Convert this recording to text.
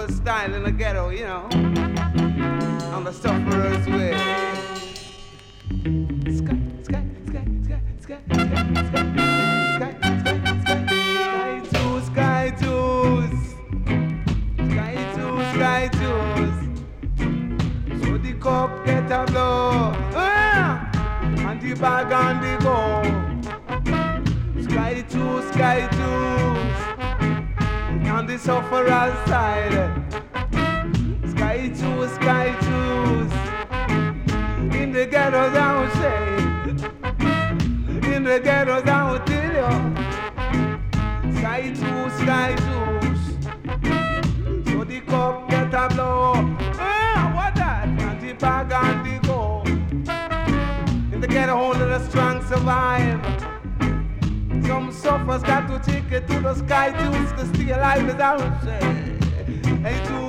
sufferer's style in the ghetto, you know, on the sufferer's way. Sky, sky, sky, sky, sky, sky, sky, sky, sky, sky, so the cup get a blow, and the bag on the go. Sky twos, on the sufferer's side. Sky twos, in the ghettos I will say, in the ghettos I will tell you. Sky twos, so the cup get a blow. What that? And the bag on the go. In the ghetto only the strong survive. Some suffers got to take it to the sky twos to stay alive, as I would say. Hey,